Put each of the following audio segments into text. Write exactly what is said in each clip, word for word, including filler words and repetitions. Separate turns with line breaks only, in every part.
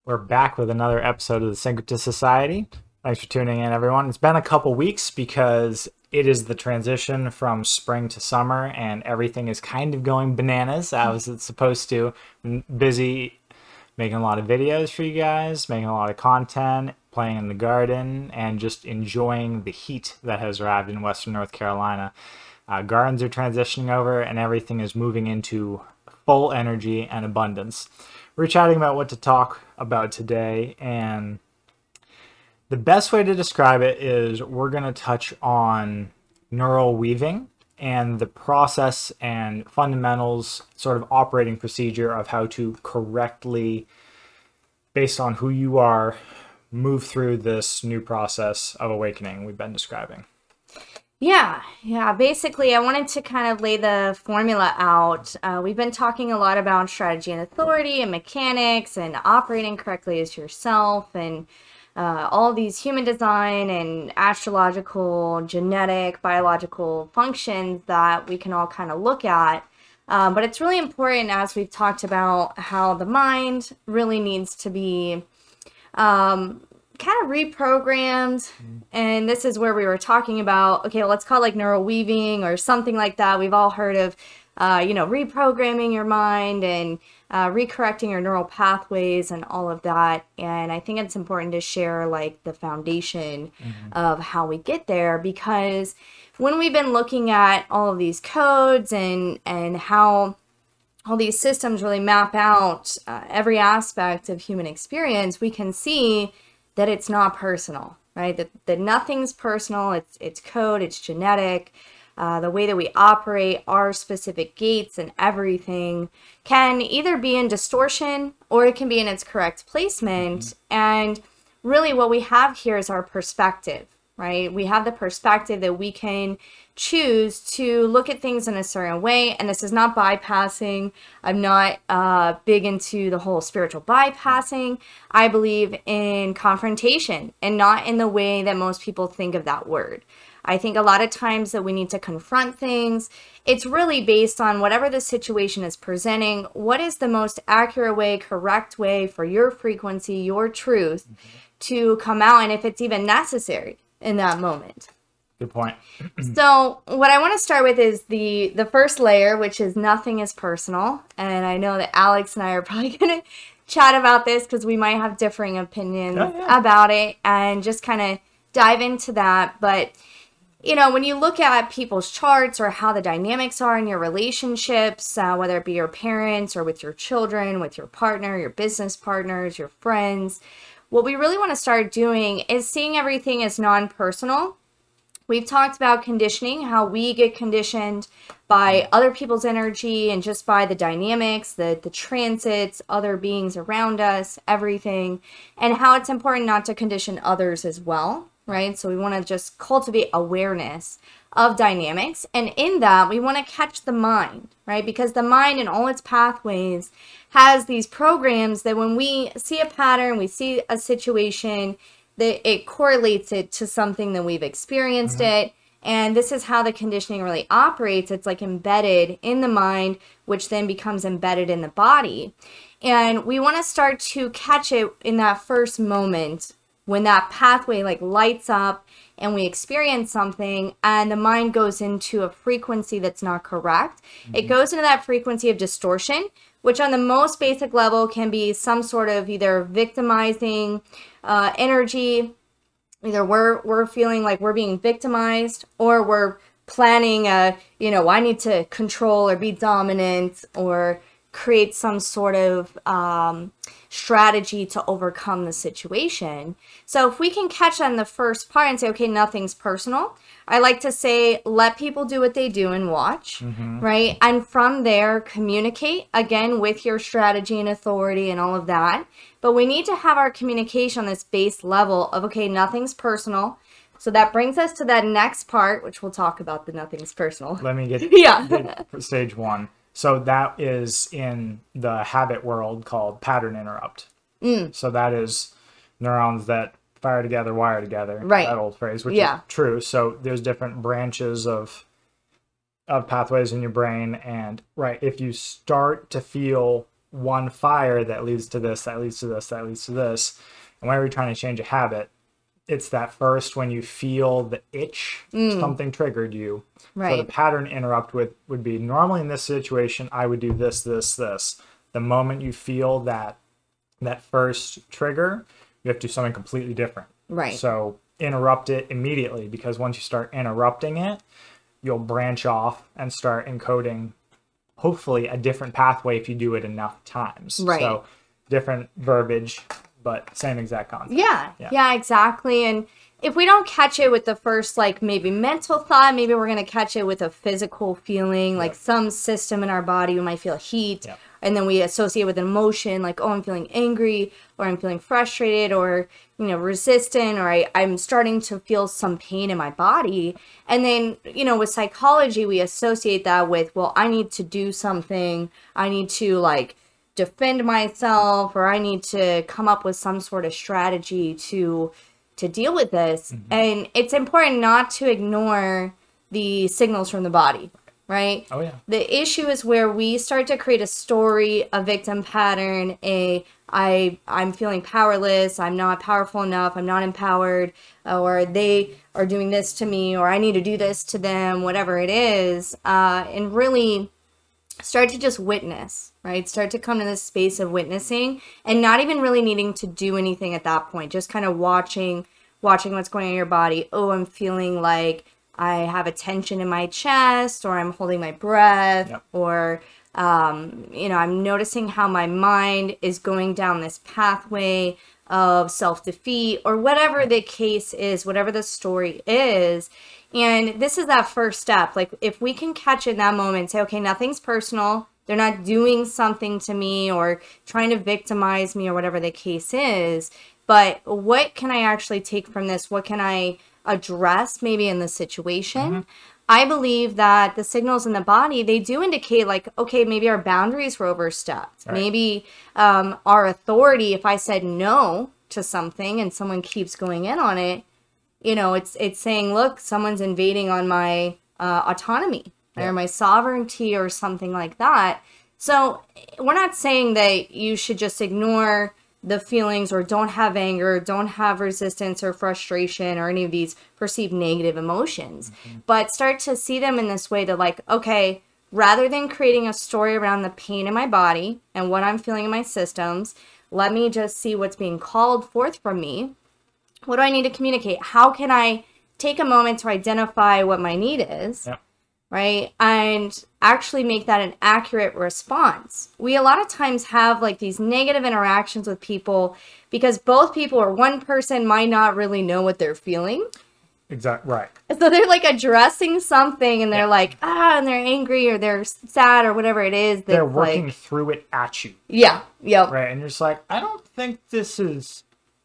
We're back with another episode of the Syncretist Society. Thanks for tuning in, everyone. It's been a couple weeks because it is the transition from spring to summer, and everything is kind of going bananas as it's supposed to. Been busy making a lot of videos for you guys, making a lot of content, playing in the garden, and just enjoying the heat that has arrived in Western North Carolina. Uh, gardens are transitioning over, and everything is moving into full energy and abundance. We're chatting about what to talk about today, and the best way to describe it is we're going to touch on neural weaving and the process and fundamentals, sort of operating procedure of how to correctly, based on who you are, move through this new process of awakening we've been describing.
Yeah, yeah. Basically, I wanted to kind of lay the formula out. Uh, we've been talking a lot about strategy and authority and mechanics and operating correctly as yourself and uh, all these human design and astrological, genetic, biological functions that we can all kind of look at. Um, but it's really important, as we've talked about, how the mind really needs to be um, kind of reprogrammed. And this is where we were talking about, okay, let's call it like neural weaving or something like that. We've all heard of, uh, you know, reprogramming your mind and uh, recorrecting your neural pathways and all of that. And I think it's important to share like the foundation mm-hmm. of how we get there, because when we've been looking at all of these codes and, and how all these systems really map out uh, every aspect of human experience, we can see that it's not personal, right? That, that nothing's personal. It's it's code, it's genetic. Uh, the way that we operate, our specific gates and everything can either be in distortion or it can be in its correct placement. Mm-hmm. And really what we have here is our perspective, right? We have the perspective that we can choose to look at things in a certain way. And this is not bypassing. I'm not uh, big into the whole spiritual bypassing. I believe in confrontation and not in the way that most people think of that word. I think a lot of times that we need to confront things. It's really based on whatever the situation is presenting. What is the most accurate way, correct way for your frequency, your truth mm-hmm. to come out, and if it's even necessary in that moment.
Good point.
So what I want to start with is the the first layer, which is nothing is personal. And I know that Alex and I are probably going to chat about this because we might have differing opinions oh, yeah. about it and just kind of dive into that. But, you know, when you look at people's charts or how the dynamics are in your relationships, uh, whether it be your parents or with your children, with your partner, your business partners, your friends, what we really want to start doing is seeing everything as non-personal. We've talked about conditioning, how we get conditioned by other people's energy and just by the dynamics, the, the transits, other beings around us, everything, and how it's important not to condition others as well, right? So we want to just cultivate awareness of dynamics. And in that, we want to catch the mind, right? Because the mind in all its pathways has these programs that when we see a pattern, we see a situation, that it correlates it to something that we've experienced mm-hmm. it. And this is how the conditioning really operates. It's like embedded in the mind, which then becomes embedded in the body. And we want to start to catch it in that first moment when that pathway like lights up and we experience something and the mind goes into a frequency that's not correct. Mm-hmm. It goes into that frequency of distortion, which on the most basic level can be some sort of either victimizing uh, energy. Either we're we're feeling like we're being victimized, or we're planning a, you know, I need to control or be dominant or create some sort of um, strategy to overcome the situation. So if we can catch on the first part and say, okay, nothing's personal. I like to say, let people do what they do and watch, mm-hmm. right? And from there, communicate, again, with your strategy and authority and all of that. But we need to have our communication on this base level of, okay, nothing's personal. So that brings us to that next part, which we'll talk about the nothing's personal.
Let me get,
yeah.
get stage one. So that is in the habit world called pattern interrupt. Mm. So that is neurons that fire together, wire together.
Right.
That old phrase, which
yeah.
is true. So there's different branches of of pathways in your brain. And right, if you start to feel one fire that leads to this, that leads to this, that leads to this. And whenever you're trying to change a habit, it's that first when you feel the itch, mm. something triggered you. Right. So the pattern interrupt with would be normally in this situation, I would do this, this, this. The moment you feel that that first trigger, you have to do something completely different.
Right.
So interrupt it immediately, because once you start interrupting it, you'll branch off and start encoding, hopefully, a different pathway if you do it enough times.
Right.
So different verbiage, but same exact concept.
Yeah, yeah, yeah, exactly. And if we don't catch it with the first, like, maybe mental thought, maybe we're going to catch it with a physical feeling, like yep. some system in our body. We might feel heat, yep. and then we associate with an emotion, like, oh, I'm feeling angry, or I'm feeling frustrated, or, you know, resistant, or I, I'm starting to feel some pain in my body. And then, you know, with psychology, we associate that with, well, I need to do something. I need to, like, defend myself, or I need to come up with some sort of strategy to to deal with this. Mm-hmm. And it's important not to ignore the signals from the body, right?
Oh yeah.
The issue is where we start to create a story, a victim pattern, a I I'm feeling powerless, I'm not powerful enough, I'm not empowered, or they are doing this to me, or I need to do this to them, whatever it is, uh, and really start to just witness, right? Start to come to this space of witnessing and not even really needing to do anything at that point. Just kind of watching, watching what's going on in your body. Oh, I'm feeling like I have a tension in my chest, or I'm holding my breath, yep. or, um, you know, I'm noticing how my mind is going down this pathway of self-defeat, or whatever the case is, whatever the story is. And this is that first step. Like, if we can catch it in that moment, say, okay, nothing's personal. They're not doing something to me or trying to victimize me, or whatever the case is. But what can I actually take from this? What can I address maybe in the situation? Mm-hmm. I believe that the signals in the body, they do indicate, like, okay, maybe our boundaries were overstepped. Right. Maybe um, our authority, if I said no to something and someone keeps going in on it, you know, it's it's saying, look, someone's invading on my uh, autonomy, yeah. or my sovereignty, or something like that. So we're not saying that you should just ignore the feelings, or don't have anger, don't have resistance or frustration, or any of these perceived negative emotions, mm-hmm. but start to see them in this way to, like, okay, rather than creating a story around the pain in my body and what I'm feeling in my systems, let me just see what's being called forth from me. What do I need to communicate? How can I take a moment to identify what my need is, yeah. right? And actually make that an accurate response. We a lot of times have, like, these negative interactions with people because both people, or one person, might not really know what they're feeling.
Exactly, right.
So they're, like, addressing something, and they're yeah. like, ah, and they're angry, or they're sad, or whatever it is.
They're working
like,
through it at you.
Yeah, yep.
Right, and you're just like, I don't think this is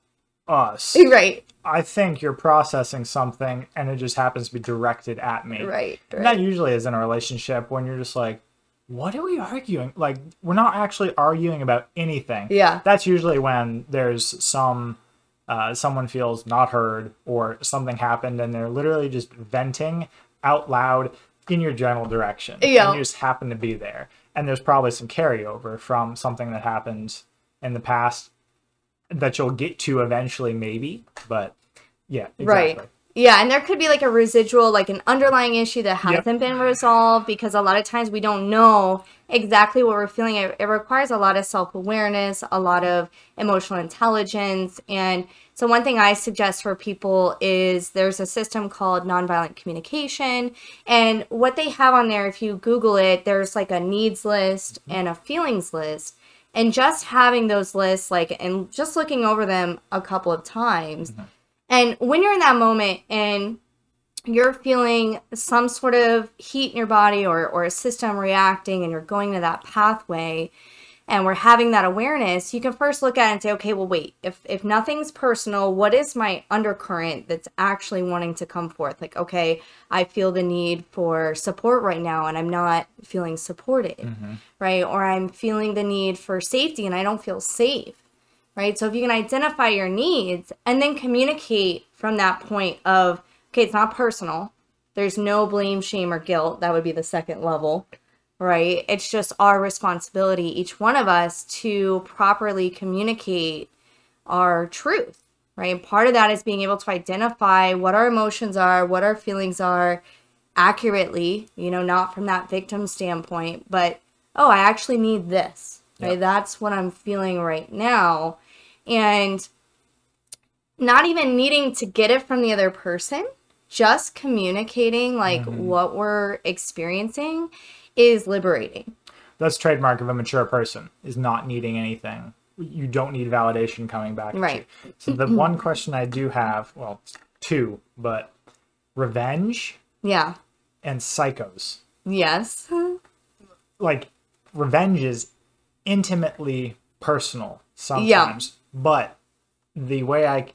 us.
Right.
I think you're processing something, and it just happens to be directed at me.
Right, right.
And that usually is in a relationship when you're just like, what are we arguing? Like, we're not actually arguing about anything.
Yeah.
That's usually when there's some, uh, someone feels not heard, or something happened, and they're literally just venting out loud in your general direction.
Yeah.
And you just happen to be there. And there's probably some carryover from something that happened in the past that you'll get to eventually, maybe, but yeah, exactly.
Right. Yeah, and there could be, like, a residual, like, an underlying issue that hasn't yep. been resolved, because a lot of times we don't know exactly what we're feeling. It, it requires a lot of self-awareness, a lot of emotional intelligence. And so one thing I suggest for people is there's a system called nonviolent communication. And what they have on there, if you Google it, there's, like, a needs list mm-hmm. and a feelings list. And just having those lists, like, and just looking over them a couple of times. Mm-hmm. And when you're in that moment and you're feeling some sort of heat in your body, or, or a system reacting, and you're going to that pathway, and we're having that awareness, you can first look at it and say, okay, well, wait, if, if nothing's personal, what is my undercurrent that's actually wanting to come forth? Like, okay, I feel the need for support right now, and I'm not feeling supported, mm-hmm. right? Or I'm feeling the need for safety, and I don't feel safe, right? So if you can identify your needs and then communicate from that point of, okay, it's not personal. There's no blame, shame, or guilt. That would be the second level. right? It's just our responsibility, each one of us, to properly communicate our truth, right? Part of that is being able to identify what our emotions are, what our feelings are accurately, you know, not from that victim standpoint, but, oh, I actually need this, right? Yep. That's what I'm feeling right now. And not even needing to get it from the other person, just communicating like mm-hmm. what we're experiencing is liberating.
That's trademark of a mature person, is not needing anything. You don't need validation coming back at
right.
you. So the one question I do have, well, two, but revenge
yeah.
and psychos.
Yes.
Like, revenge is intimately personal sometimes, yeah. but the way I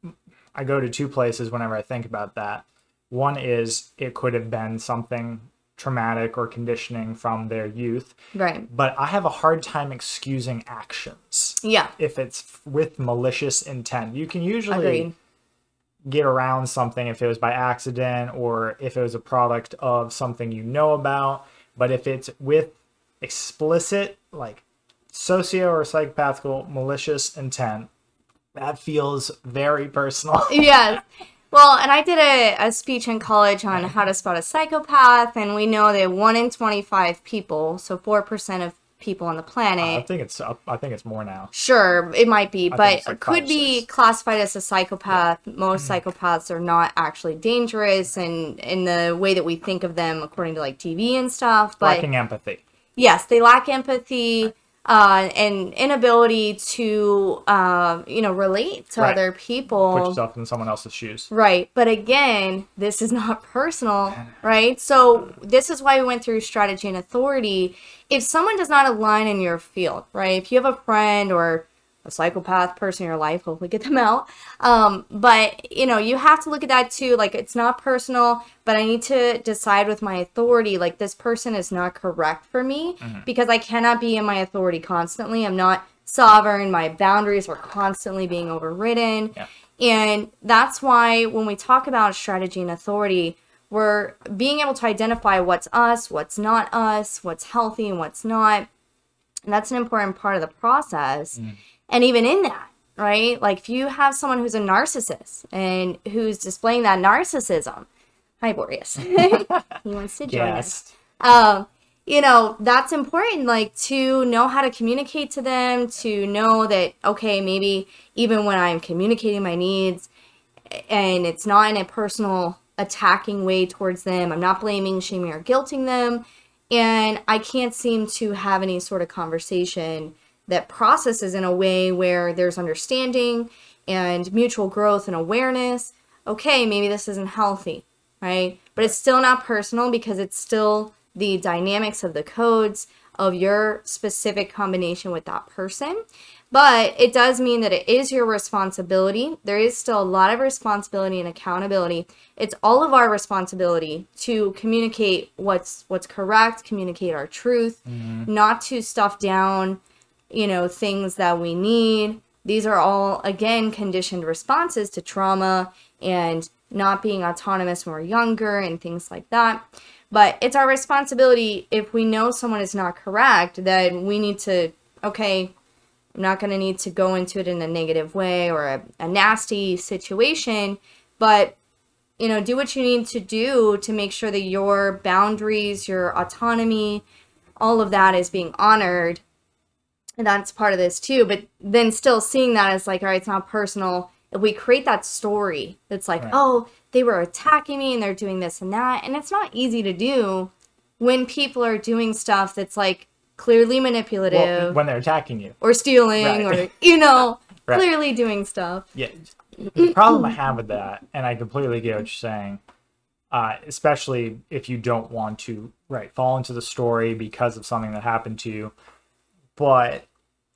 I go to two places whenever I think about that. One is it could have been something traumatic or conditioning from their youth.
Right.
But I have a hard time excusing actions.
Yeah.
If it's with malicious intent. You can usually
Agreed.
get around something if it was by accident or if it was a product of something you know about. But if it's with explicit, like socio or psychopathical malicious intent, that feels very personal.
Yes. Well, and I did a, a speech in college on how to spot a psychopath, and we know that one in twenty-five people, so four percent of people on the planet.
Uh, I think it's up, I think it's more now.
Sure, it might be,
I
but
like
could
five,
be
six.
classified as a psychopath. Yeah. Most psychopaths are not actually dangerous, and in the way that we think of them according to like T V and stuff. But
lacking empathy.
Yes, they lack empathy. Uh, and inability to, uh, you know, relate to
right.
other people.
Put yourself in someone else's shoes.
Right. But again, this is not personal, right? So this is why we went through strategy and authority. If someone does not align in your field, right? If you have a friend or a psychopath person in your life, hopefully get them out. Um, but, you know, you have to look at that too. Like, it's not personal, but I need to decide with my authority, like, this person is not correct for me mm-hmm. because I cannot be in my authority constantly. I'm not sovereign. My boundaries are constantly being overridden.
Yeah.
And that's why when we talk about strategy and authority, we're being able to identify what's us, what's not us, what's healthy and what's not. And that's an important part of the process. Mm. And even in that, right? Like if you have someone who's a narcissist and who's displaying that narcissism, hi Boreas, he wants to join
yes.
us. Um, you know, that's important, like to know how to communicate to them, to know that, okay, maybe even when I'm communicating my needs and it's not in a personal attacking way towards them, I'm not blaming, shaming, or guilting them, and I can't seem to have any sort of conversation that processes in a way where there's understanding and mutual growth and awareness. Okay, maybe this isn't healthy, right? But it's still not personal because it's still the dynamics of the codes of your specific combination with that person. But it does mean that it is your responsibility. There is still a lot of responsibility and accountability. It's all of our responsibility to communicate what's what's correct, communicate our truth, mm-hmm. not to stuff down, you know, things that we need. These are all, again, conditioned responses to trauma and not being autonomous when we're younger and things like that. But it's our responsibility, if we know someone is not correct, that we need to, okay, I'm not going to need to go into it in a negative way or a, a nasty situation, but, you know, do what you need to do to make sure that your boundaries, your autonomy, all of that is being honored. And that's part of this too. But then still seeing that as like, all right, it's not personal. If we create that story that's like, right. oh, they were attacking me and they're doing this and that. And it's not easy to do when people are doing stuff that's like clearly manipulative.
Well, when they're attacking you.
Or stealing right. or, you know, right. clearly doing stuff.
Yeah. The problem I have with that, and I completely get what you're saying, uh, especially if you don't want to, right, fall into the story because of something that happened to you. But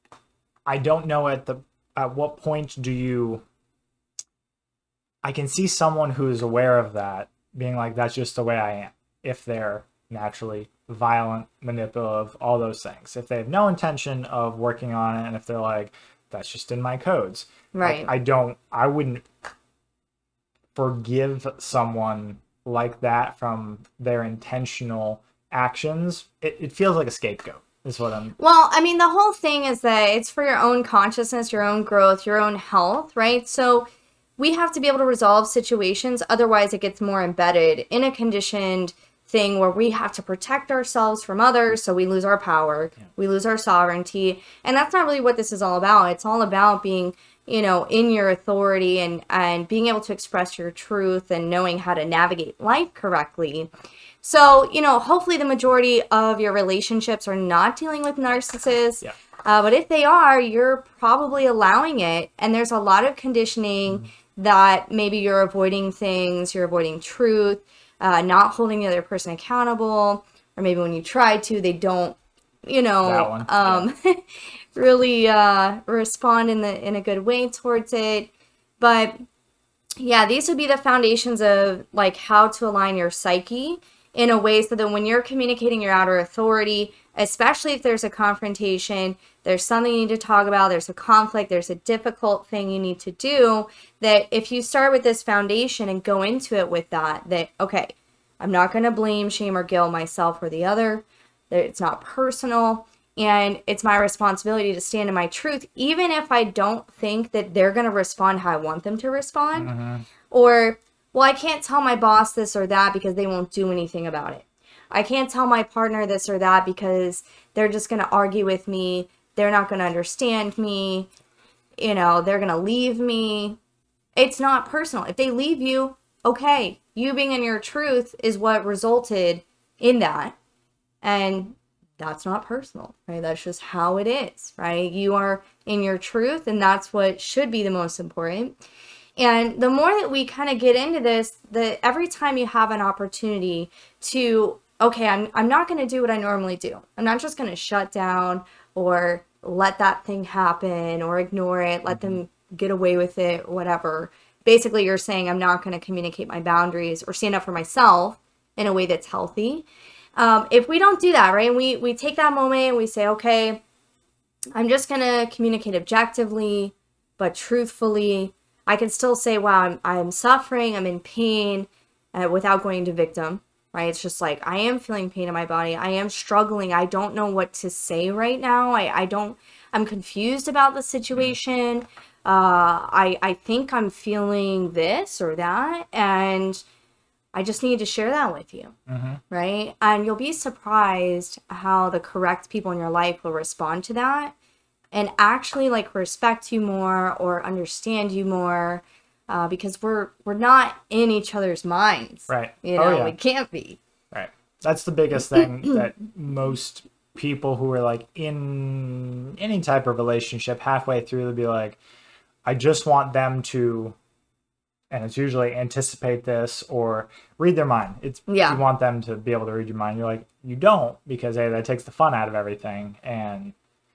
I don't know at the at what point do you... I can see someone who is aware of that being like, that's just the way I am. If they're naturally violent, manipulative, all those things. If they have no intention of working on it, and if they're like, that's just in my codes.
Right.
I, I don't, I wouldn't forgive someone like that from their intentional actions, it, it feels like a scapegoat. Is what I'm.
Well, I mean, the whole thing is that it's for your own consciousness, your own growth, your own health, right? So we have to be able to resolve situations. Otherwise, it gets more embedded in a conditioned thing where we have to protect ourselves from others. So we lose our power, yeah. we lose our sovereignty. And that's not really what this is all about. It's all about being, you know, in your authority and, and being able to express your truth and knowing how to navigate life correctly. So, you know, hopefully the majority of your relationships are not dealing with narcissists. Yeah. Uh, but if they are, you're probably allowing it. And there's a lot of conditioning mm-hmm. that maybe you're avoiding things, you're avoiding truth, uh, not holding the other person accountable. Or maybe when you try to, they don't, you know, um, yeah. really uh, respond in the in a good way towards it. But yeah, these would be the foundations of like how to align your psyche in a way so that when you're communicating your outer authority, especially if there's a confrontation, there's something you need to talk about, there's a conflict, there's a difficult thing you need to do, that if you start with this foundation and go into it with that, that, okay, I'm not going to blame, shame, or guilt myself or the other, that it's not personal, and it's my responsibility to stand in my truth, even if I don't think that they're going to respond how I want them to respond, mm-hmm. or well, I can't tell my boss this or that because they won't do anything about it. I can't tell my partner this or that because they're just going to argue with me. They're not going to understand me. You know, they're going to leave me. It's not personal. If they leave you, okay. You being in your truth is what resulted in that. And that's not personal, right? That's just how it is, right? You are in your truth, and that's what should be the most important. And the more that we kind of get into this, that every time you have an opportunity to, okay, I'm I'm not going to do what I normally do. I'm not just going to shut down or let that thing happen or ignore it, let them get away with it, whatever. Basically, you're saying I'm not going to communicate my boundaries or stand up for myself in a way that's healthy. Um, if we don't do that, right, and we, we take that moment and we say, okay, I'm just going to communicate objectively, but truthfully. I can still say, wow, I'm, I'm suffering, I'm in pain, uh, without going to victim, right? It's just like, I am feeling pain in my body. I am struggling. I don't know what to say right now. I, I don't, I'm confused about the situation. Uh, I, I think I'm feeling this or that, and I just need to share that with you, mm-hmm. right? And you'll be surprised how the correct people in your life will respond to that. And actually, like, respect you more or understand you more, uh, because we're we're not in each other's minds.
Right.
You know, oh, yeah. We can't be.
Right. That's the biggest thing that most people who are, like, in any type of relationship, halfway through, they'll be like, I just want them to, and it's usually anticipate this or read their mind. It's yeah. You want them to be able to read your mind. You're like, you don't, because, hey, that takes the fun out of everything. And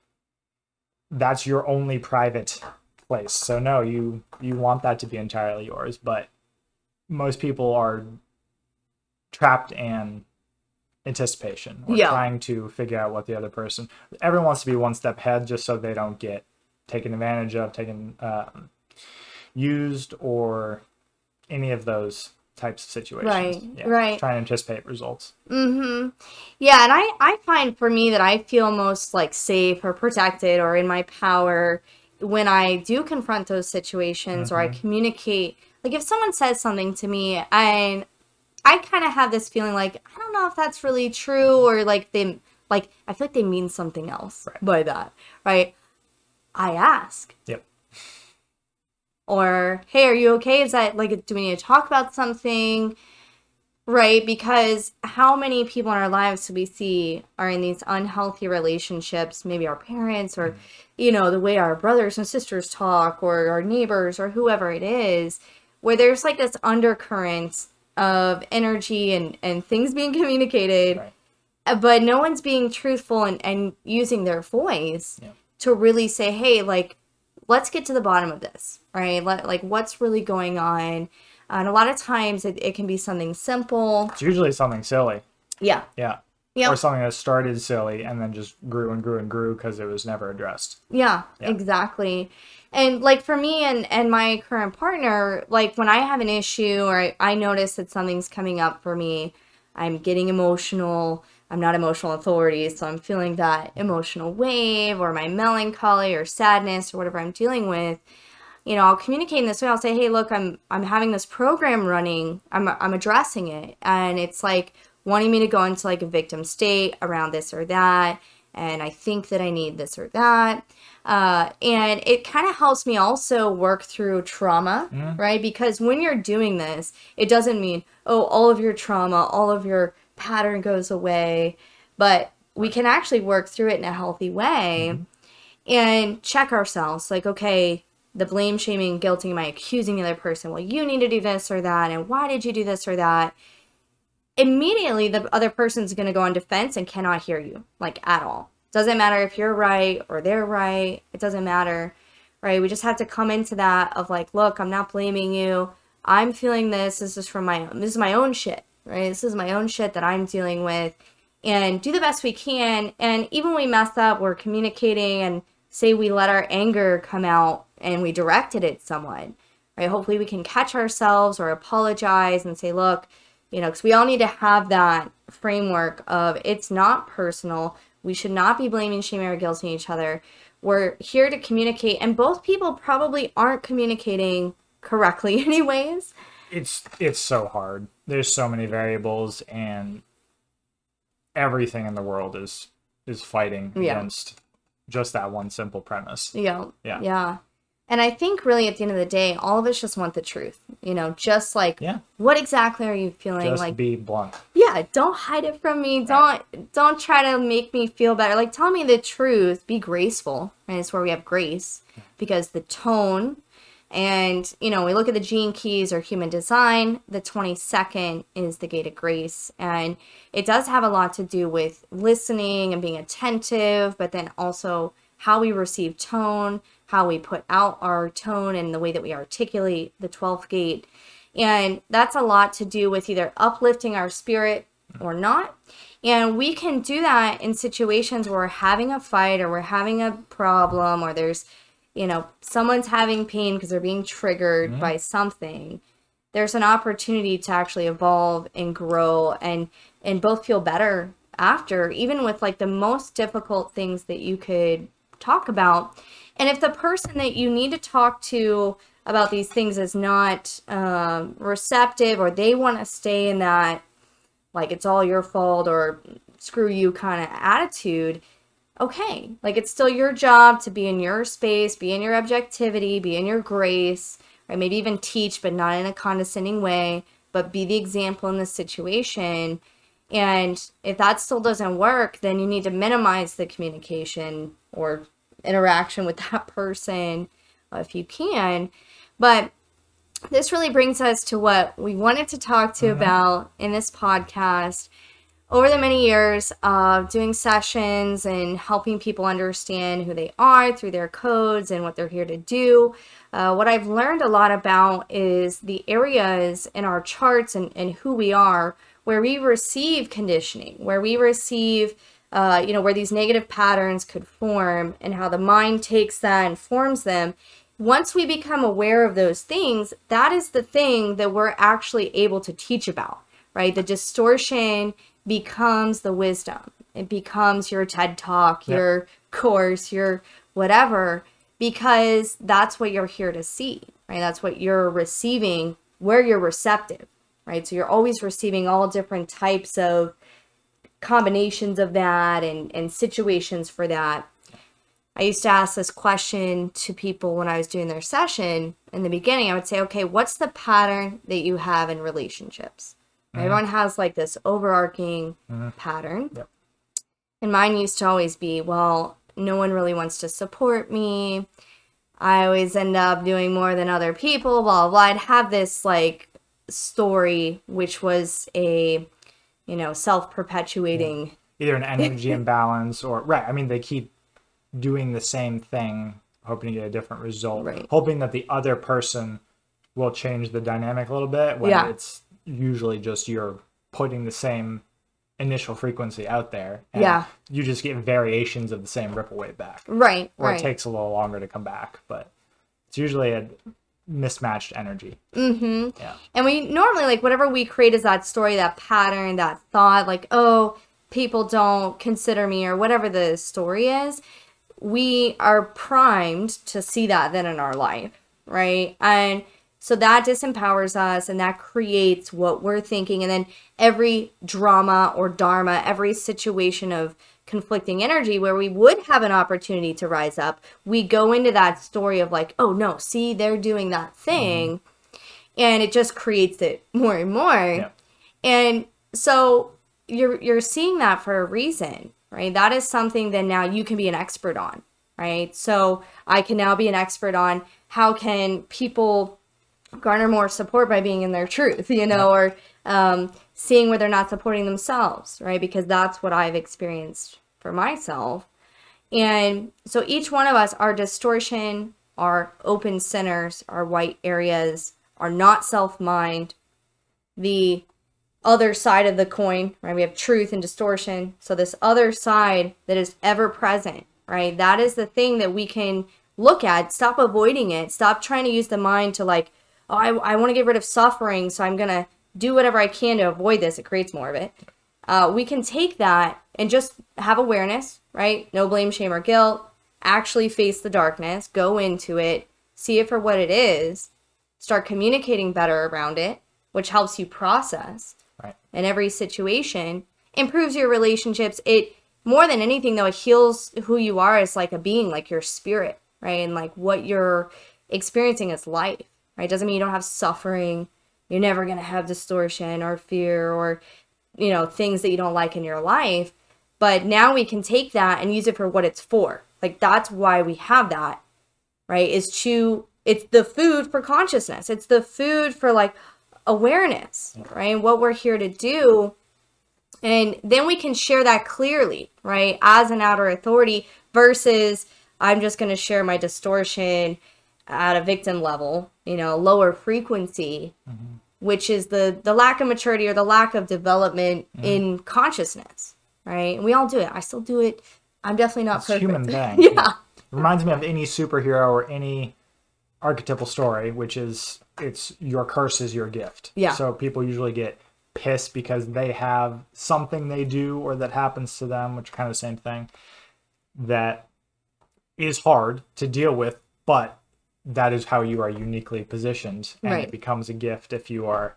that's your only private place. So no, you you want that to be entirely yours, but most people are trapped in anticipation or yeah. trying to figure out what the other person, everyone wants to be one step ahead just so they don't get taken advantage of, taken um, used, or any of those types of situations.
Right,
yeah,
right.
Trying to anticipate results.
Mm-hmm. Yeah, and I, I find for me that I feel most like safe or protected or in my power when I do confront those situations mm-hmm. or I communicate. Like if someone says something to me and I kind of have this feeling like, I don't know if that's really true, or like they, like, I feel like they mean something else right. by that, right? I ask.
Yep.
Or, hey, are you okay? Is that, like, do we need to talk about something? Right? Because how many people in our lives do we see are in these unhealthy relationships, maybe our parents or, you know, the way our brothers and sisters talk, or our neighbors, or whoever it is, where there's, like, this undercurrent of energy and, and things being communicated, right. but no one's being truthful and, and using their voice yeah. to really say, hey, like, let's get to the bottom of this, right? Let, like, what's really going on? And a lot of times it, it can be something simple.
It's usually something silly.
Yeah.
Yeah.
Yep.
Or something that started silly and then just grew and grew and grew because it was never addressed.
Yeah, yeah, exactly. And like for me and, and my current partner, like when I have an issue or I, I notice that something's coming up for me, I'm getting emotional, I'm not emotional authority, so I'm feeling that emotional wave or my melancholy or sadness or whatever I'm dealing with. You know, I'll communicate in this way. I'll say, hey, look, I'm I'm having this program running. I'm I'm addressing it. And it's like wanting me to go into like a victim state around this or that. And I think that I need this or that. Uh, and it kind of helps me also work through trauma, mm. right? Because when you're doing this, it doesn't mean, oh, all of your trauma, all of your pattern goes away. But we can actually work through it in a healthy way mm-hmm. and check ourselves. Like, okay, the blame, shaming, guilting, am I accusing the other person? Well, you need to do this or that, and why did you do this or that? Immediately, the other person's going to go on defense and cannot hear you, like, at all. Doesn't matter if you're right or they're right. It doesn't matter, right? We just have to come into that of like, look, I'm not blaming you. I'm feeling this. This is from my, this is my own shit, right? This is my own shit that I'm dealing with, and do the best we can. And even when we mess up, we're communicating, and say we let our anger come out and we directed it someone, right? Hopefully we can catch ourselves or apologize and say, look, you know, because we all need to have that framework of it's not personal. We should not be blaming, shaming, or guilting each other. We're here to communicate, and both people probably aren't communicating correctly anyways.
It's it's so hard. There's so many variables, and everything in the world is is fighting yeah. against just that one simple premise.
Yeah.
Yeah.
Yeah. And I think really at the end of the day, all of us just want the truth. You know, just like,
yeah.
what exactly are you feeling?
Just
like,
be blunt.
Yeah, don't hide it from me. Don't right. don't try to make me feel better. Like, tell me the truth. Be graceful. And it's where we have grace. Because the tone, and, you know, we look at the gene keys or human design, the twenty-second is the gate of grace. And it does have a lot to do with listening and being attentive, but then also how we receive tone, how we put out our tone, and the way that we articulate the twelfth gate. And that's a lot to do with either uplifting our spirit or not. And we can do that in situations where we're having a fight or we're having a problem, or there's, you know, someone's having pain because they're being triggered mm-hmm. by something. There's an opportunity to actually evolve and grow and and both feel better after, even with like the most difficult things that you could talk about. And if the person that you need to talk to about these things is not um, receptive, or they want to stay in that, like, it's all your fault or screw you kind of attitude, okay. Like, it's still your job to be in your space, be in your objectivity, be in your grace, right? Maybe even teach, but not in a condescending way, but be the example in the situation. And if that still doesn't work, then you need to minimize the communication or interaction with that person uh, if you can. But this really brings us to what we wanted to talk to mm-hmm. about in this podcast. Over the many years of doing sessions and helping people understand who they are through their codes and what they're here to do, uh, what I've learned a lot about is the areas in our charts and, and who we are where we receive conditioning, where we receive Uh, you know, where these negative patterns could form, and how the mind takes that and forms them. Once we become aware of those things, that is the thing that we're actually able to teach about, right? The distortion becomes the wisdom. It becomes your TED Talk, yep. your course, your whatever, because that's what you're here to see, right? That's what you're receiving, where you're receptive, right? So you're always receiving all different types of combinations of that and, and situations for that. I used to ask this question to people when I was doing their session in the beginning. I would say, okay, what's the pattern that you have in relationships? Mm-hmm. Everyone has like this overarching mm-hmm. pattern. Yep. And mine used to always be, well, no one really wants to support me. I always end up doing more than other people, blah, blah, blah. I'd have this like story, which was a you know, self-perpetuating.
Yeah. Either an energy imbalance or, right, I mean, they keep doing the same thing, hoping to get a different result,
right.
hoping that the other person will change the dynamic a little bit, when yeah. it's usually just you're putting the same initial frequency out there, and
yeah.
you just get variations of the same ripple wave back.
Right,
or
right.
it takes a little longer to come back, but it's usually a mismatched energy.
Mm-hmm.
Yeah.
And we normally, like, whatever we create is that story, that pattern, that thought, like, oh, people don't consider me, or whatever the story is, we are primed to see that then in our life, right? And so that disempowers us, and that creates what we're thinking. And then every drama or dharma, every situation of conflicting energy where we would have an opportunity to rise up, we go into that story of like, oh no, see, they're doing that thing. Mm-hmm. And it just creates it more and more. Yeah. And so you're you're seeing that for a reason, right? That is something that now you can be an expert on, right? So I can now be an expert on how can people garner more support by being in their truth, you know, yeah. or um, seeing where they're not supporting themselves, right? Because that's what I've experienced for myself. And so each one of us, our distortion, our open centers, our white areas, are not self-mind. The other side of the coin, right? We have truth and distortion. So this other side that is ever present, right? That is the thing that we can look at. Stop avoiding it. Stop trying to use the mind to like, oh, I, I want to get rid of suffering, so I'm going to do whatever I can to avoid this. It creates more of it. Uh, we can take that and just have awareness, right? No blame, shame, or guilt. Actually face the darkness. Go into it. See it for what it is. Start communicating better around it, which helps you process.
Right.
In every situation. Improves your relationships. It, more than anything, though, it heals who you are as like a being, like your spirit, right? And like what you're experiencing as life. Right? Doesn't mean you don't have suffering. You're never going to have distortion or fear or, you know, things that you don't like in your life. But now we can take that and use it for what it's for. Like, that's why we have that, right? Is to, it's the food for consciousness. It's the food for, like, awareness, right? And what we're here to do. And then we can share that clearly, right? As an outer authority versus I'm just going to share my distortion at a victim level, you know, lower frequency, mm-hmm. which is the, the lack of maturity or the lack of development mm-hmm. in consciousness, right? And we all do it. I still do it. I'm definitely not
it's
perfect.
Human thing.
Yeah.
It reminds me of any superhero or any archetypal story, which is it's your curse is your gift.
Yeah.
So people usually get pissed because they have something they do or that happens to them, which is kind of the same thing, that is hard to deal with, but that is how you are uniquely positioned, and
right.
it becomes a gift if you are,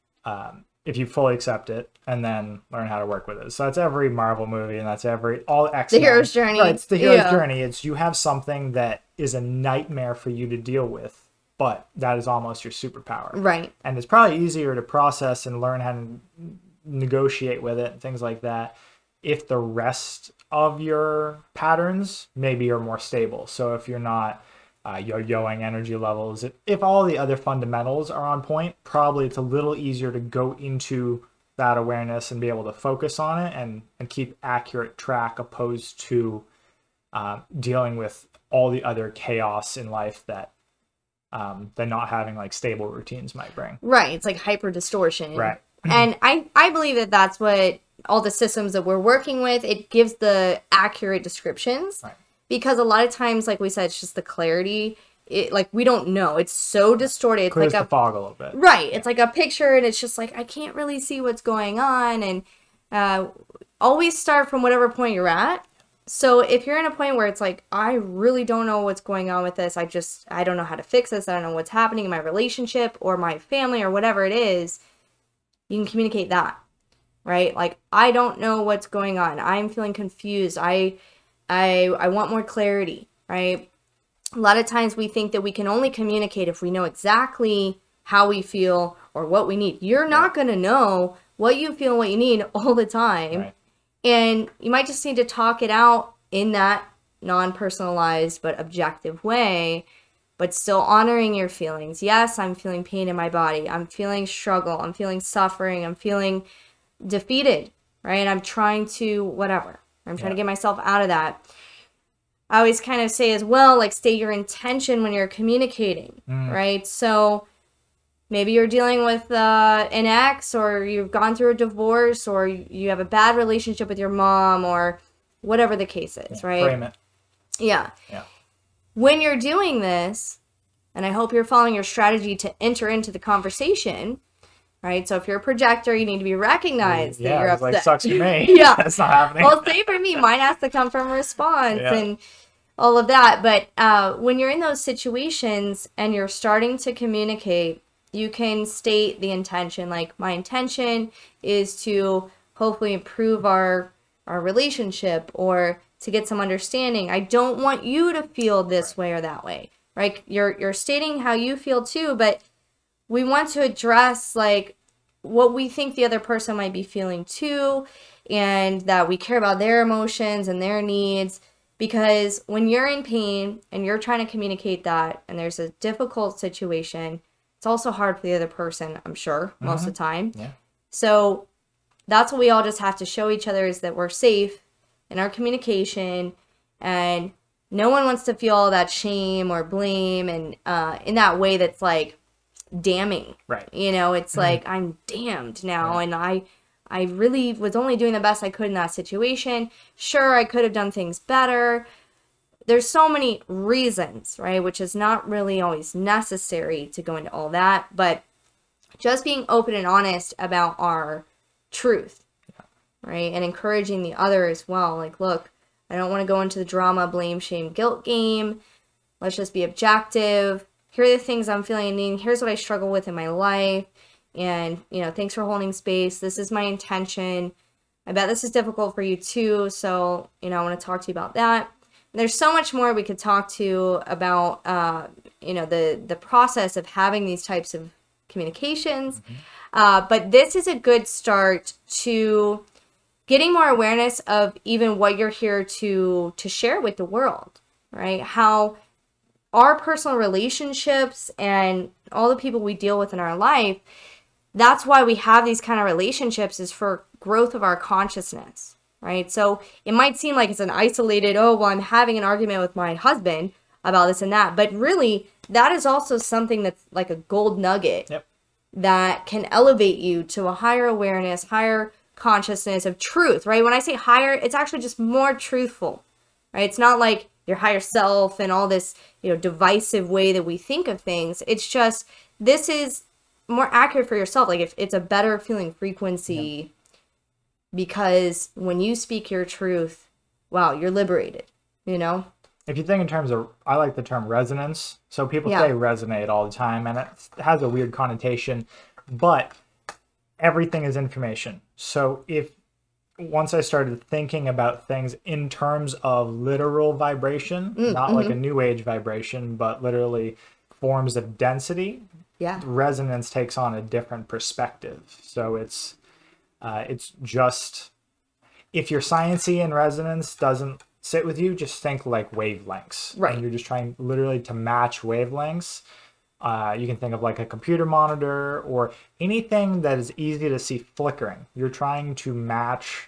um, if you fully accept it and then learn how to work with it. So that's every Marvel movie, and that's every all X-Men.
The hero's journey.
Right, it's the hero's
yeah.
journey. It's you have something that is a nightmare for you to deal with, but that is almost your superpower.
Right.
And it's probably easier to process and learn how to negotiate with it and things like that if the rest of your patterns maybe are more stable. So if you're not Uh, yo-yoing energy levels. If, if all the other fundamentals are on point, probably it's a little easier to go into that awareness and be able to focus on it and, and keep accurate track opposed to uh, dealing with all the other chaos in life that um, that not having like stable routines might bring.
Right. It's like hyper distortion.
Right.
And I, I believe that that's what all the systems that we're working with, it gives the accurate descriptions.
Right.
Because a lot of times, like we said, it's just the clarity. It, like, we don't know. It's so distorted. It's
Clears
like
the
a
fog a little bit.
Right. It's like a picture, and it's just like, I can't really see what's going on. And uh, always start from whatever point you're at. So if you're in a point where it's like, I really don't know what's going on with this. I just, I don't know how to fix this. I don't know what's happening in my relationship or my family or whatever it is. You can communicate that, right? Like, I don't know what's going on. I'm feeling confused. I... I I want more clarity, right? A lot of times we think that we can only communicate if we know exactly how we feel or what we need. You're not going to know what you feel and what you need all the time. Right. And you might just need to talk it out in that non-personalized but objective way, but still honoring your feelings. Yes, I'm feeling pain in my body. I'm feeling struggle. I'm feeling suffering. I'm feeling defeated, right? I'm trying to whatever. I'm trying yeah. to get myself out of that. I always kind of say as well, like, state your intention when you're communicating, mm. right? So maybe you're dealing with uh, an ex, or you've gone through a divorce, or you have a bad relationship with your mom, or whatever the case is,
yeah,
right?
Frame it.
Yeah.
Yeah.
When you're doing this, and I hope you're following your strategy to enter into the conversation, right? So if you're a projector, you need to be recognized
yeah,
that you're
it's
upset.
Like, sucks for me.
Yeah.
That's not happening.
Well, same for me. Mine has to come from response
Yeah.
and all of that. But uh, when you're in those situations and you're starting to communicate, you can state the intention. Like, my intention is to hopefully improve our our relationship or to get some understanding. I don't want you to feel this right. way or that way. Right? You're you're stating how you feel too, but we want to address like what we think the other person might be feeling too, and that we care about their emotions and their needs. Because when you're in pain and you're trying to communicate that and there's a difficult situation, it's also hard for the other person, I'm sure, mm-hmm. most of the time.
Yeah.
So that's what we all just have to show each other, is that we're safe in our communication, and no one wants to feel that shame or blame and uh, in that way that's like damning.
Right.
You know, it's mm-hmm. like, I'm damned now, yeah. and I... I really was only doing the best I could in that situation. Sure, I could have done things better. There's so many reasons, right? Which is not really always necessary to go into all that. But just being open and honest about our truth, right? And encouraging the other as well. Like, look, I don't want to go into the drama, blame, shame, guilt game. Let's just be objective. Here are the things I'm feeling and needing. Here's what I struggle with in my life. And, you know, thanks for holding space. This is my intention. I bet this is difficult for you too. So, you know, I want to talk to you about that. And there's so much more we could talk to about, uh, you know, the, the process of having these types of communications. Mm-hmm. Uh, but this is a good start to getting more awareness of even what you're here to, to share with the world, right? How our personal relationships and all the people we deal with in our life, that's why we have these kind of relationships, is for growth of our consciousness, right? So it might seem like it's an isolated, oh, well, I'm having an argument with my husband about this and that. But really, that is also something that's like a gold nugget
yep.
that can elevate you to a higher awareness, higher consciousness of truth, right? When I say higher, it's actually just more truthful, right? It's not like your higher self and all this, you know, divisive way that we think of things. It's just, this is more accurate for yourself. Like, if it's a better feeling frequency, yeah. because when you speak your truth, wow, you're liberated, you know?
If you think in terms of, I like the term resonance. So people
yeah.
say resonate all the time, and it has a weird connotation, but everything is information. So if once I started thinking about things in terms of literal vibration, mm, not mm-hmm. like a new age vibration, but literally forms of density,
yeah,
resonance takes on a different perspective. So it's uh, it's just, if your sciencey in resonance doesn't sit with you, just think like wavelengths.
Right.
And you're just trying literally to match wavelengths. Uh, you can think of like a computer monitor or anything that is easy to see flickering. You're trying to match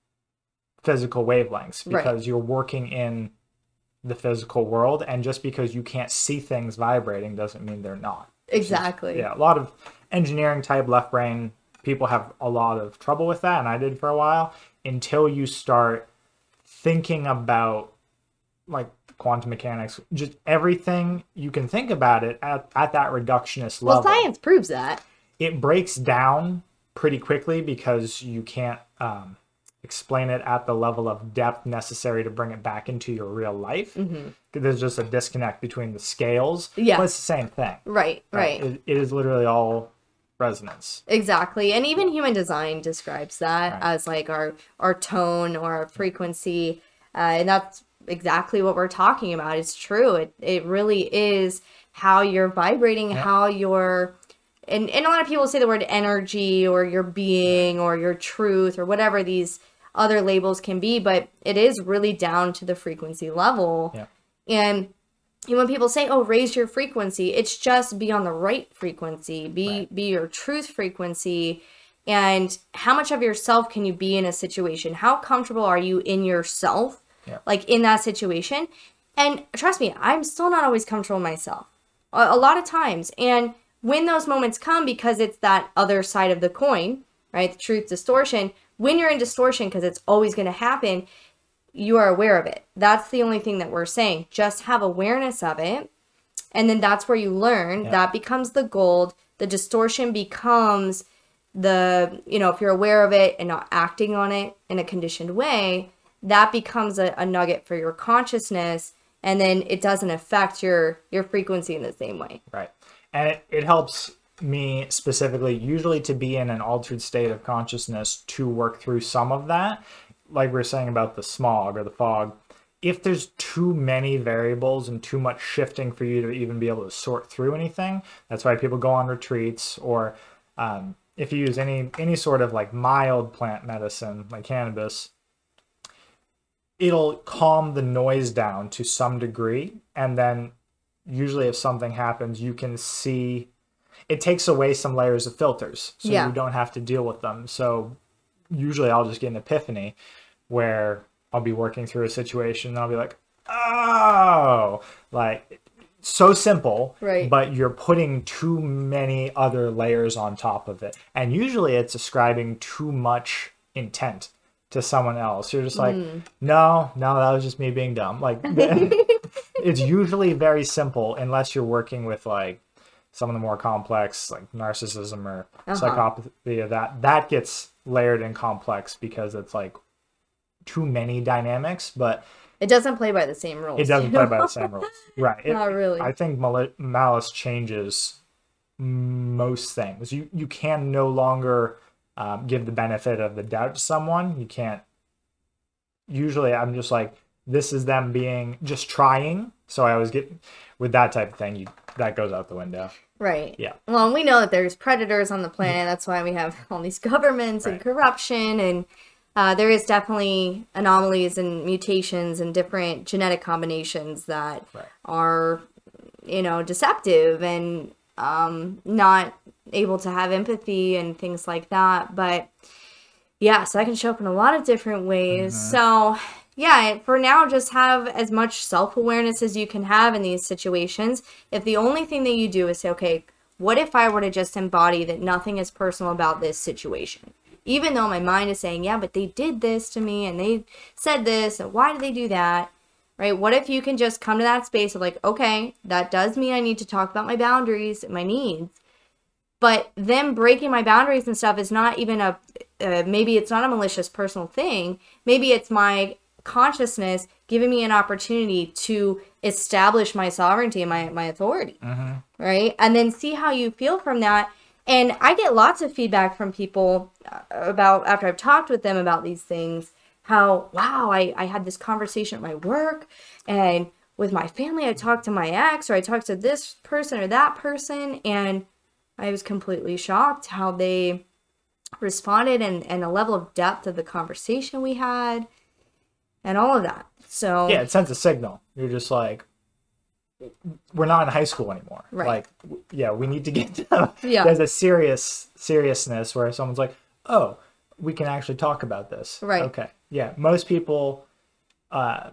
physical wavelengths because right. you're working in the physical world, and just because you can't see things vibrating doesn't mean they're not.
Exactly.
Just, yeah, a lot of engineering type left brain people have a lot of trouble with that, and I did for a while, until you start thinking about like quantum mechanics, just everything you can think about it at, at that reductionist level.
Well, science proves that.
It breaks down pretty quickly because you can't um, explain it at the level of depth necessary to bring it back into your real life. Mm-hmm. There's just a disconnect between the scales.
Yeah.
But it's the same thing.
Right, right.
It, it is literally all resonance.
Exactly. And even human design describes that
right.
as like our, our tone or our frequency. Uh, and that's exactly what we're talking about. It's true. It it really is how you're vibrating, yeah. how you're, and, and a lot of people say the word energy or your being or your truth or whatever these other labels can be, but it is really down to the frequency level.
Yeah. And
when people say, oh, raise your frequency, it's just be on the right frequency, be right. be your truth frequency. And how much of yourself can you be in a situation? How comfortable are you in yourself? Yeah. Like in that situation? And trust me, I'm still not always comfortable myself a, a lot of times. And when those moments come, because it's that other side of the coin, right? The truth distortion. When you're in distortion, because it's always going to happen, you are aware of it. That's the only thing that we're saying. Just have awareness of it. And then that's where you learn. Yeah. That becomes the gold. The distortion becomes the, you know, if you're aware of it and not acting on it in a conditioned way, that becomes a, a nugget for your consciousness, and then it doesn't affect your, your frequency in the same way.
Right. And it, it helps me specifically, usually, to be in an altered state of consciousness to work through some of that. Like we were saying about the smog or the fog, if there's too many variables and too much shifting for you to even be able to sort through anything, that's why people go on retreats, or um, if you use any any sort of like mild plant medicine like cannabis, it'll calm the noise down to some degree, and then usually if something happens, you can see it takes away some layers of filters, so yeah. you don't have to deal with them. So usually I'll just get an epiphany where I'll be working through a situation and I'll be like, oh, like so simple,
right?
But you're putting too many other layers on top of it. And usually it's ascribing too much intent to someone else. You're just like, mm. no, no, that was just me being dumb. Like it's usually very simple unless you're working with like some of the more complex, like narcissism or uh-huh. psychopathy. That that gets layered and complex because it's like too many dynamics, but
it doesn't play by the same rules.
It doesn't play by the same rules, right? It,
Not really.
I think mal- malice changes most things. You you can no longer um, give the benefit of the doubt to someone. You can't. Usually, I'm just like, this is them being just trying. So I always get with that type of thing. You that goes out the window.
Right.
Yeah.
Well, and we know that there's predators on the planet. That's why we have all these governments right. and corruption, and uh, there is definitely anomalies and mutations and different genetic combinations that
right.
are, you know, deceptive and um, not able to have empathy and things like that. But yeah, so I can show up in a lot of different ways. Mm-hmm. So yeah, for now, just have as much self-awareness as you can have in these situations. If the only thing that you do is say, okay, what if I were to just embody that nothing is personal about this situation? Even though my mind is saying, yeah, but they did this to me and they said this, and why did they do that? Right? What if you can just come to that space of like, okay, that does mean I need to talk about my boundaries and my needs. But them breaking my boundaries and stuff is not even a, uh, maybe it's not a malicious personal thing. Maybe it's my consciousness giving me an opportunity to establish my sovereignty and my, my authority,
mm-hmm.
right? And then see how you feel from that. And I get lots of feedback from people about, after I've talked with them about these things, how, wow, I, I had this conversation at my work, and with my family, I talked to my ex, or I talked to this person or that person, and I was completely shocked how they responded, and, and the level of depth of the conversation we had, and all of that. So
yeah, it sends a signal. You're just like, we're not in high school anymore.
Right.
Like, yeah, we need to get to,
yeah.
there's a serious seriousness where someone's like, oh, we can actually talk about this.
Right.
Okay. Yeah. Most people, uh,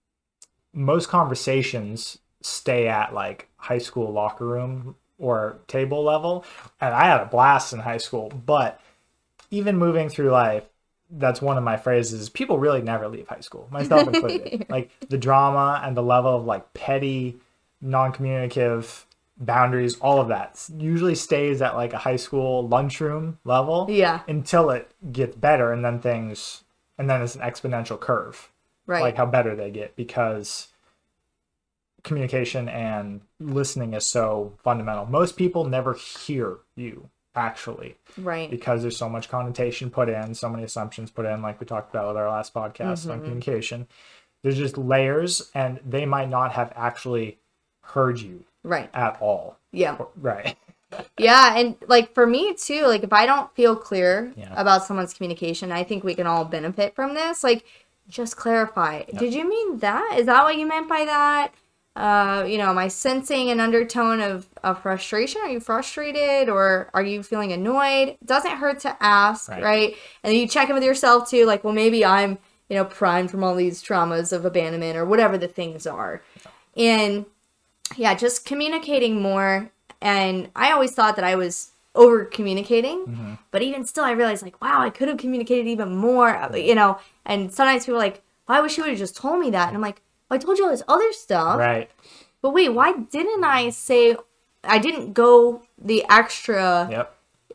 most conversations stay at like high school locker room or table level. And I had a blast in high school, but even moving through life, that's one of my phrases. People really never leave high school, myself included. Like the drama and the level of like petty, non-communicative boundaries, all of that usually stays at like a high school lunchroom level.
Yeah.
Until it gets better, and then things, and then it's an exponential curve.
Right.
Like how better they get, because communication and listening is so fundamental. Most people never hear you. Actually,
right,
because there's so much connotation put in, so many assumptions put in, like we talked about with our last podcast mm-hmm. on communication. There's just layers, and they might not have actually heard you
right
at all.
Yeah,
right.
Yeah, and like for me too, like if I don't feel clear
yeah.
about someone's communication, I think we can all benefit from this. Like, just clarify. Yep. Did you mean that? Is that what you meant by that? Uh, you know, am I sensing an undertone of, of frustration? Are you frustrated, or are you feeling annoyed? It doesn't hurt to ask, right. right? And then you check in with yourself too, like, well, maybe I'm, you know, primed from all these traumas of abandonment or whatever the things are. And yeah, just communicating more. And I always thought that I was over communicating,
mm-hmm.
but even still, I realized like, wow, I could have communicated even more, you know. And sometimes people are like, well, I wish you would have just told me that. And I'm like, I told you all this other stuff.
Right.
But wait, why didn't I say, I didn't go the extra,
yep.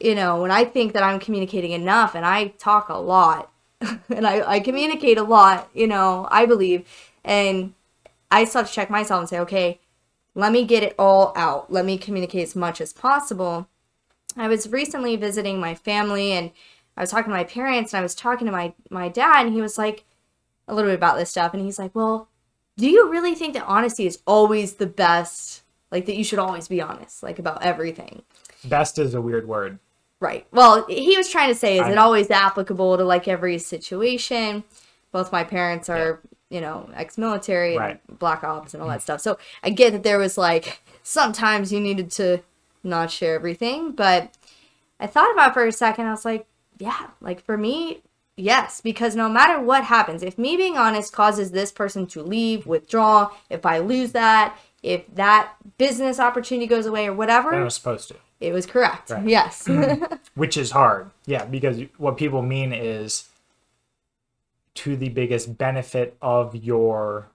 you know, when I think that I'm communicating enough, and I talk a lot, and I, I communicate a lot, you know, I believe, and I still have to check myself and say, okay, let me get it all out. Let me communicate as much as possible. I was recently visiting my family, and I was talking to my parents, and I was talking to my, my dad, and he was like, a little bit about this stuff, and he's like, well, do you really think that honesty is always the best? Like, that you should always be honest, like, about everything?
Best is a weird word.
Right. Well, he was trying to say, is
I
it
know.
always applicable to, like, every situation? Both my parents are, yeah. you know, ex-military
right.
and black ops and all that stuff. So I get that there was, like, sometimes you needed to not share everything. But I thought about it for a second. I was like, yeah, like, for me, yes. Because no matter what happens, if me being honest causes this person to leave, withdraw, if I lose that, if that business opportunity goes away or whatever.
It was supposed to.
It was correct.
Right.
Yes.
Which is hard. Yeah, because what people mean is to the biggest benefit of your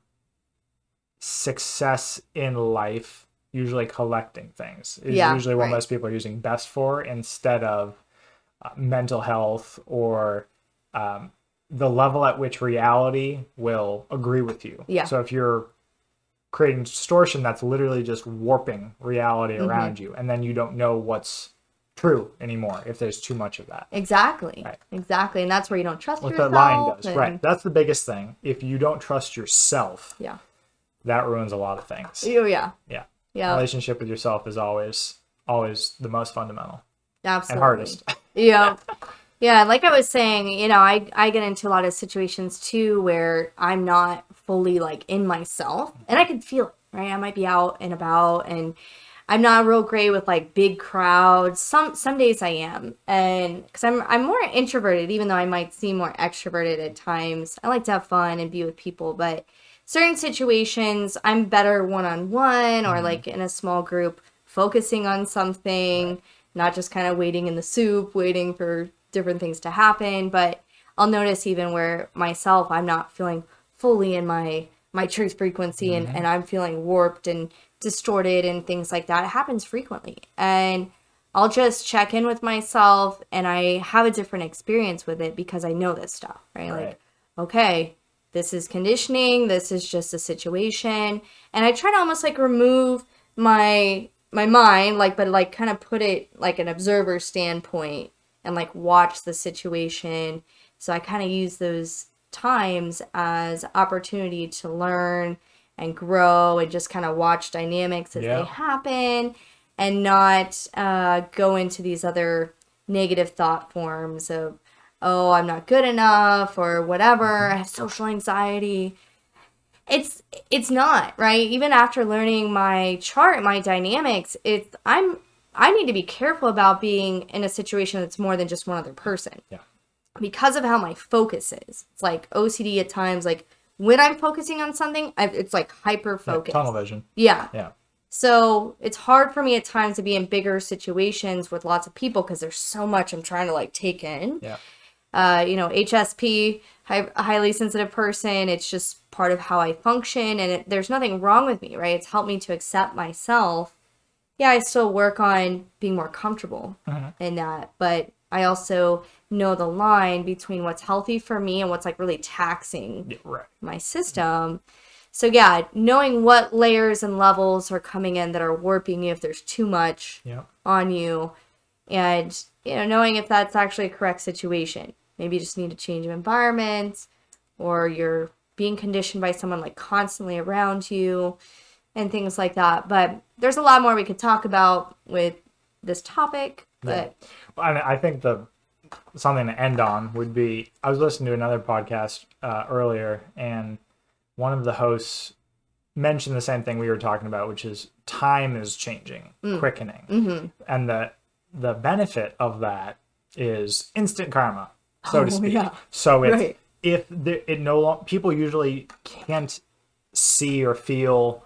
success in life, usually collecting things is
yeah,
usually what
right.
most people are using best for, instead of uh, mental health or um, the level at which reality will agree with you.
Yeah.
So if you're creating distortion, that's literally just warping reality
Mm-hmm.
around you, and then you don't know what's true anymore if there's too much of that.
Exactly.
Right.
Exactly. And that's where you don't trust
What
yourself.
that line does.
and...
Right. That's the biggest thing. If you don't trust yourself,
Yeah.
that ruins a lot of things.
Oh, yeah.
Yeah.
Yeah.
Relationship with yourself is always, always the most fundamental.
Absolutely.
And hardest.
Yeah. Yeah. Like I was saying, you know, I, I get into a lot of situations too where I'm not fully like in myself, and I can feel it, right? I might be out and about, and I'm not real great with like big crowds. Some some days I am, and because I'm I'm more introverted, even though I might seem more extroverted at times. I like to have fun and be with people, but certain situations I'm better one on one or like in a small group, focusing on something, right. Not just kind of waiting in the soup, waiting for different things to happen. But I'll notice even where myself, I'm not feeling fully in my my truth frequency, mm-hmm. and, and I'm feeling warped and distorted and things like that. It happens frequently, and I'll just check in with myself, and I have a different experience with it because I know this stuff, right?
right.
Like, okay, this is conditioning, this is just a situation, and I try to almost like remove my my mind, like, but like kind of put it like an observer standpoint and like watch the situation. So I kind of use those times as opportunity to learn and grow and just kind of watch dynamics as
yeah.
they happen, and not uh, go into these other negative thought forms of, oh, I'm not good enough or whatever. I have social anxiety. It's it's not, right? Even after learning my chart, my dynamics, it's I'm I need to be careful about being in a situation that's more than just one other person.
Yeah.
Because of how my focus is. It's like O C D at times, like when I'm focusing on something, I've, it's like hyper focused.
Yeah, tunnel vision.
Yeah.
Yeah.
So it's hard for me at times to be in bigger situations with lots of people because there's so much I'm trying to like take in.
Yeah.
Uh, you know, H S P, high, highly sensitive person. It's just part of how I function, and it, there's nothing wrong with me, right? It's helped me to accept myself. Yeah, I still work on being more comfortable mm-hmm. in that, but I also know the line between what's healthy for me and what's like really taxing
yeah, right.
my system. So yeah, knowing what layers and levels are coming in that are warping you if there's too much
yeah.
on you, and you know, knowing if that's actually a correct situation. Maybe you just need to change of environment, or you're being conditioned by someone like constantly around you and things like that. But there's a lot more we could talk about with this topic. But
yeah. well, I think the something to end on would be, I was listening to another podcast uh, earlier, and one of the hosts mentioned the same thing we were talking about, which is time is changing, mm. quickening.
Mm-hmm.
And the the benefit of that is instant karma, so
oh,
to speak.
Yeah.
So it's,
right.
if the, it no long, people usually can't see or feel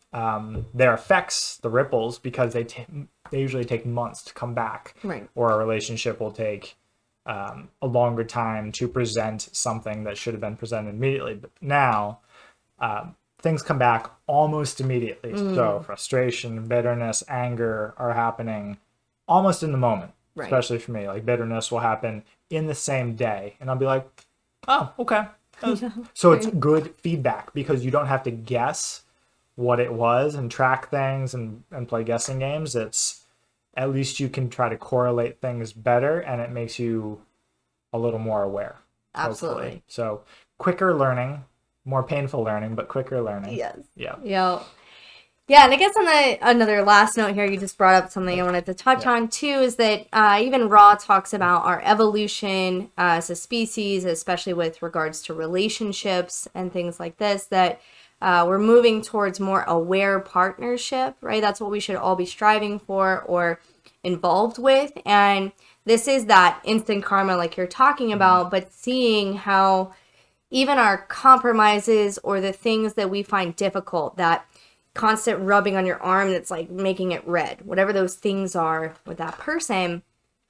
um, their effects, the ripples, because they t- they usually take months to come back.
Right.
Or a relationship will take um, a longer time to present something that should have been presented immediately. But now um, things come back almost immediately. Mm. So frustration, bitterness, anger are happening almost in the moment.
Right.
Especially for me, like bitterness will happen in the same day, and I'll be like, "Oh, okay." So it's good feedback because you don't have to guess what it was and track things and, and play guessing games. It's at least you can try to correlate things better, and it makes you a little more aware.
Absolutely.
Hopefully. So quicker learning, more painful learning, but quicker learning.
Yes.
Yeah.
Yeah. Yeah, and I guess on the another last note here, you just brought up something I wanted to touch
yeah.
on too, is that uh, even Ra talks about our evolution uh, as a species, especially with regards to relationships and things like this, that uh, we're moving towards more aware partnership, right? That's what we should all be striving for or involved with. And this is that instant karma like you're talking about, but seeing how even our compromises or the things that we find difficult, that constant rubbing on your arm that's like making it red, whatever those things are with that person,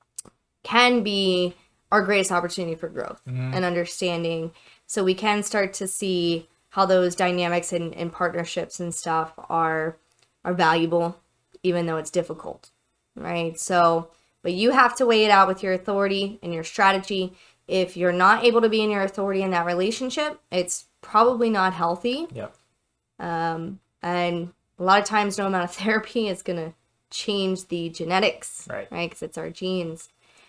can be our greatest opportunity for growth mm-hmm. and understanding. So we can start to see how those dynamics and, and partnerships and stuff are are valuable, even though it's difficult, right? So, but you have to weigh it out with your authority and your strategy. If you're not able to be in your authority in that relationship, it's probably not healthy.
Yep.
Um, and a lot of times, no amount of therapy is going to change the genetics,
right?
Right, because it's our genes.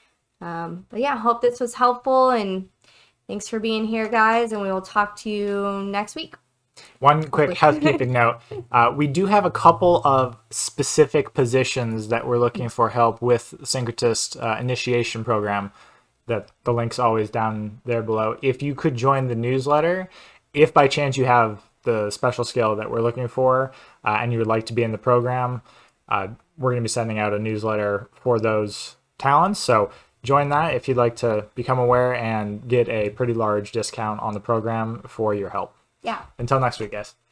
Um, but yeah, hope this was helpful, and thanks for being here, guys. And we will talk to you next week.
One quick housekeeping note: uh, we do have a couple of specific positions that we're looking for help with the Syncretist uh, initiation program. That the link's always down there below. If you could join the newsletter, if by chance you have the special skill that we're looking for, uh, and you would like to be in the program, uh, we're going to be sending out a newsletter for those talents. So join that if you'd like to become aware and get a pretty large discount on the program for your help.
Yeah.
Until next week, guys.